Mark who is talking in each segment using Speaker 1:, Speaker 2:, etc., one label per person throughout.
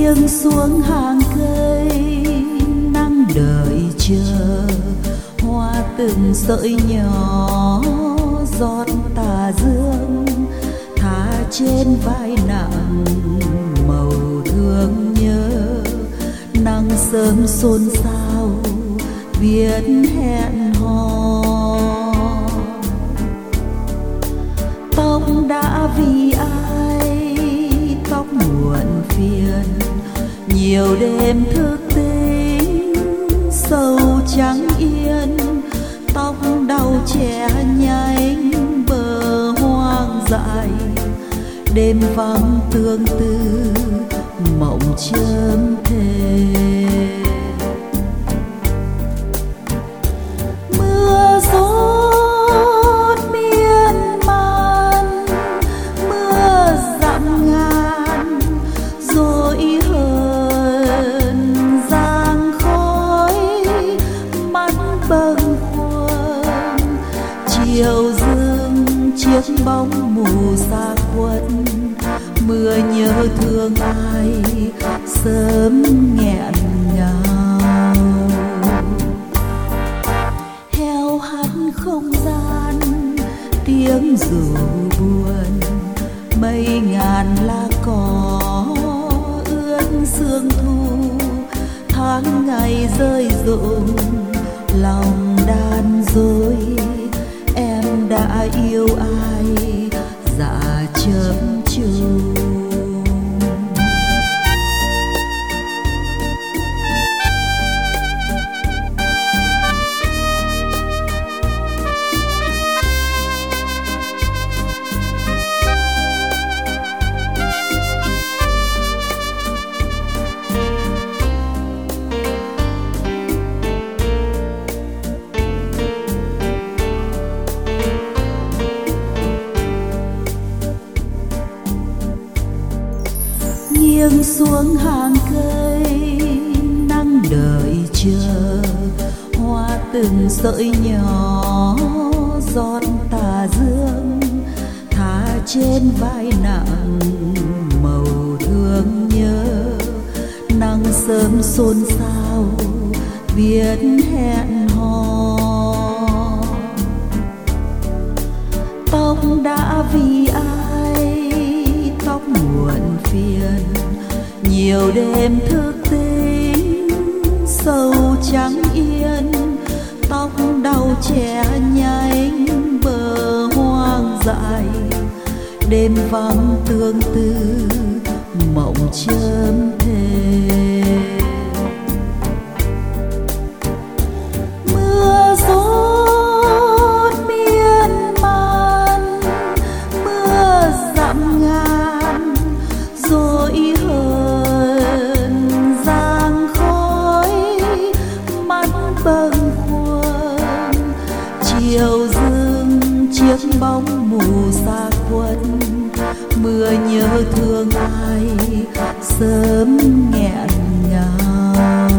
Speaker 1: nghiêng xuống hàng cây nắng đợi chờ, hoa từng sợi nhỏ giọt tà dương thả trên vai nặng màu thương nhớ. Nắng sớm xôn xao biết hẹn hò, tóc đã vì ai tóc muộn phiền, nhiều đêm thức tính sâu trắng yên. Tóc đau trẻ nhánh bờ hoang dại, đêm vắng tương tư mộng chớm thề. Mưa rốt miên man, mưa dặm ngàn rồi hờn giang khói mắt bâng khuâng. Chiều dương chiếc bóng mù xa khuất, mưa nhớ thương ai sớm nghẹn ngào. Heo hắt không gian tiếng ru buồn, mây ngàn lá cỏ ướt sương thu. Tháng ngày rơi rụng lòng đan dối, em đã yêu ai dạ chớm chung. Nghiêng xuống hàng cây nắng đợi chờ, hoa từng sợi nhỏ giọt tà dương thả trên vai nặng màu thương nhớ. Nắng sớm xôn xao biết hẹn hò, tóc đã vì ai tóc muộn phiền, nhiều đêm thức tính sâu trắng yên. Tóc đau trẻ nhánh bờ hoang dại, đêm vắng tương tư mộng chớm thề. Mưa rốt miên man, mưa dặm ngàn rồi hờn giang khói mắt bâng khuâng. Chiều dương chiếc bóng mù xa khuất, mưa nhớ thương ai sớm nghẹn ngào.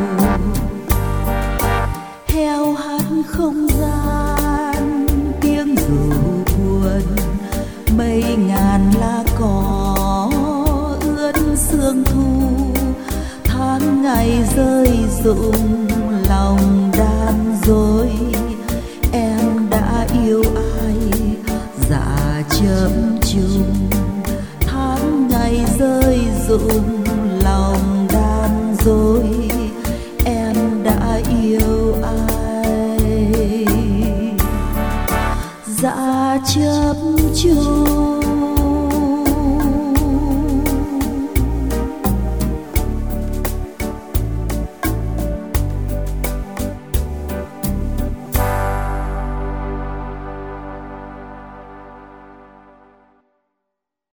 Speaker 1: Heo hắt không gian tiếng ru buồn, mây ngàn lá cỏ ướt sương thu. Tháng ngày rơi rụng lòng đan dối, em đã yêu ai dạ chớm chung. Tháng ngày rơi rụng lòng đan dối, em đã yêu ai dạ chớm chung.